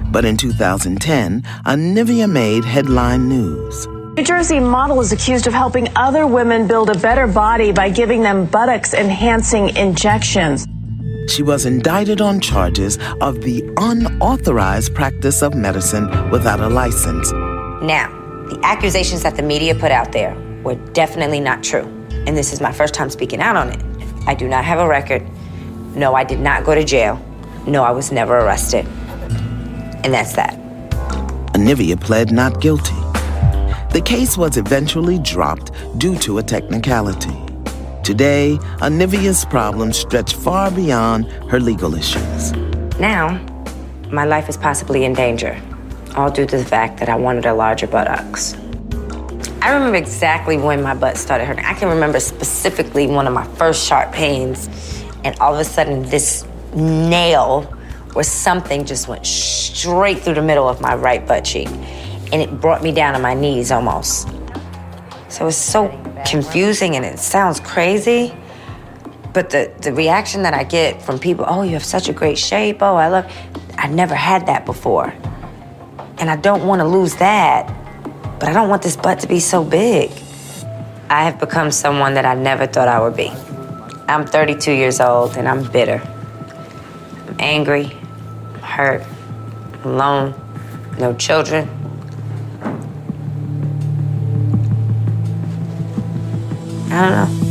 But in 2010, Anivia made headline news. New Jersey model is accused of helping other women build a better body by giving them buttocks-enhancing injections. She was indicted on charges of the unauthorized practice of medicine without a license. Now, the accusations that the media put out there were definitely not true. And this is my first time speaking out on it. I do not have a record. No, I did not go to jail. No, I was never arrested. And that's that. Anivia pled not guilty. The case was eventually dropped due to a technicality. Today, Anivia's problems stretch far beyond her legal issues. Now, my life is possibly in danger, all due to the fact that I wanted a larger buttocks. I remember exactly when my butt started hurting. I can remember specifically one of my first sharp pains, and all of a sudden this nail or something just went straight through the middle of my right butt cheek, and it brought me down to my knees almost. So it's so confusing and it sounds crazy, but the reaction that I get from people, oh, you have such a great shape, oh, I never had that before. And I don't want to lose that, but I don't want this butt to be so big. I have become someone that I never thought I would be. I'm 32 years old and I'm bitter. I'm angry, I'm hurt, I'm alone, no children. I don't know.